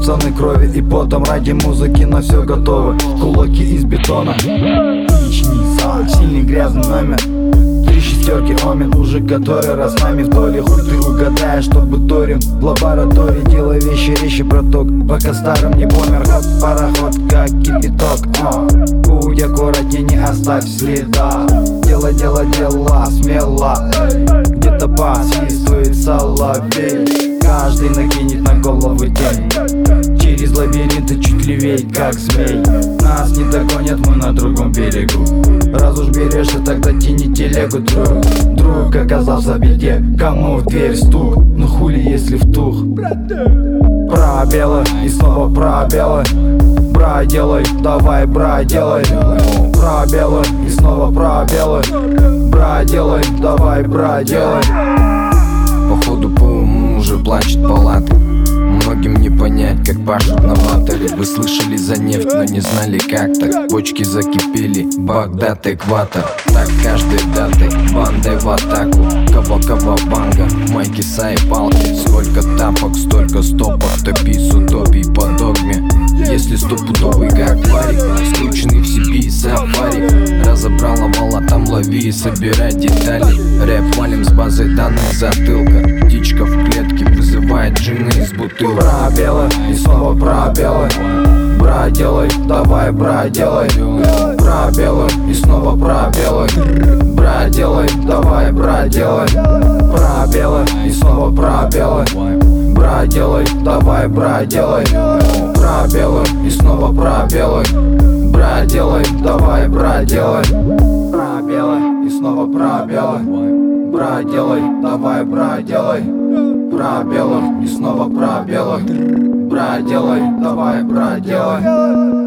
пацаны крови и потом ради музыки на все готовы. Кулаки из бетона, сильный грязный номер. 3 шестерки омин, уже который раз с нами в доле. Хуй ты угадаешь, чтобы торим в лаборатории. Делай вещи, речи проток, пока старым не помер. Ход, пароход, как кипяток. Будь аккуратнее, не оставь следа. Делай дела смело. Где-то посвистывает соловей. Каждый накинет на голову тень. Через лабиринты чуть левей, как змей. Нас не догонят, мы на другом берегу. Раз уж берешься, тогда тяни телегу, друг. Друг оказался в беде, кому в дверь стук. Ну хули, если втух. Пробелы и снова пробелы. Брат, делай, давай, брат, делай. Пробелы и снова пробелы. Брат, делай, давай, брат, делай. Походу по уму уже плачет палата. Многим не понять, как пашут на ватере. Вы слышали за нефть, но не знали как так. Почки закипели, Багдад, экватор. Так каждой датой, бандой в атаку. Кава-кава-банга, майки, сай, палки. Сколько тапок, столько стопок. Топи с утопий по догме. Если стопудовый как парик, скрученный в себе сафари. Разобрала молотом, лови и собирай детали. Рэп валим с базой данных затылка. Птичка в клетке вызывает джинны из бутылок. Пробелы и снова пробелы. Брат, делай, давай, брат, делай. Пробелы и снова пробелы. Брат, делай, давай, брат, делай. Пробелы и снова пробелы. Брат, делай, давай, брат, делай. Пробелы и снова пробелы. Брат, делай, давай, брат, делай. Пробелы и снова пробелы. Брат, делай, давай, брат, делай. Пробелы и снова пробелы. Брат, делай, давай, брат, делай.